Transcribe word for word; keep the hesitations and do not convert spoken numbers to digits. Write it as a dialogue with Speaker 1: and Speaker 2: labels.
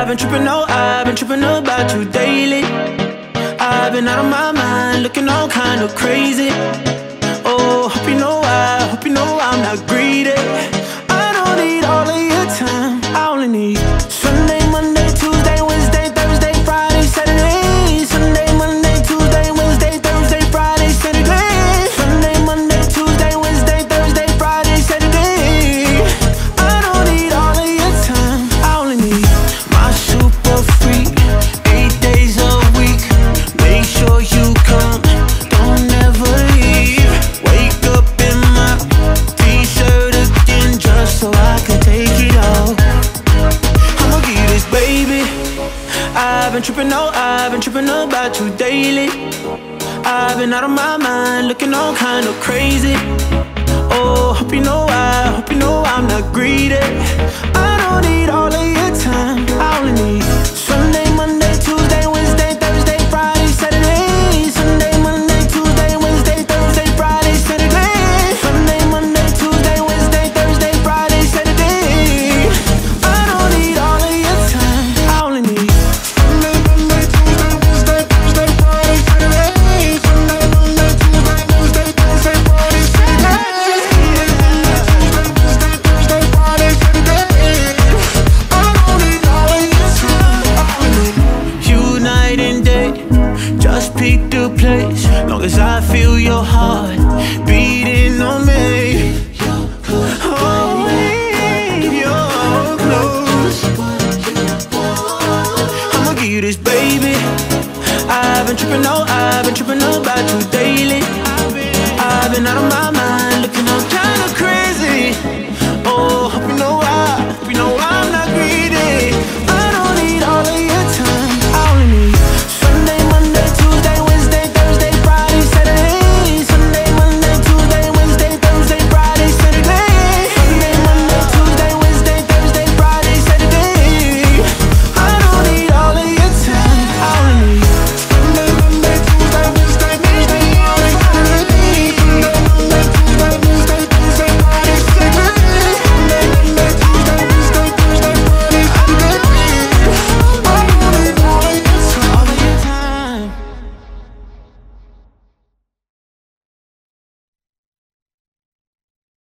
Speaker 1: been tripping, oh, I've been tripping about you daily. I've been out of my mind, looking all kind of crazy. Oh, hope you know I, hope you know I'm not greedy. I don't need all of your time, I only need Sunday, Monday, Tuesday, Wednesday, Thursday, Friday, Saturday. Sunday, Monday, Tuesday, Wednesday, Thursday, Friday, Saturday. Sunday, Monday, Tuesday, Wednesday, Thursday, Friday, Saturday. I don't need all of your time, I only need my super freak, eight days a week. Make sure you come, don't ever leave. Wake up in my t-shirt again just so I can take it off. I'ma give you this, baby. I've been tripping, oh, I've been tripping about you daily. I've been out of my mind, looking all kind of crazy. Oh, hope you know I, hope you know I'm not greedy. I don't need all of your time, I only need Sunday, Monday, Tuesday, Wednesday, Thursday, Friday, Saturday. Sunday, Monday, Tuesday, Wednesday, Thursday, Friday, Saturday. Sunday, Monday, Tuesday, Wednesday, Thursday, Friday, Saturday. I don't need all of your time, I only need Sunday, Monday, Tuesday, Wednesday, Thursday, Friday, Saturday. Sunday, Monday, Tuesday, Wednesday, Thursday, Friday, Saturday. Thursday, Friday, Saturday. I don't need all of your time, I only need you night and day. Just pick the place, long as I feel your heart beating on me. Oh, babe, you're close. I'ma give you this, baby. I've been tripping, oh, I've been tripping about you daily. I've been out of my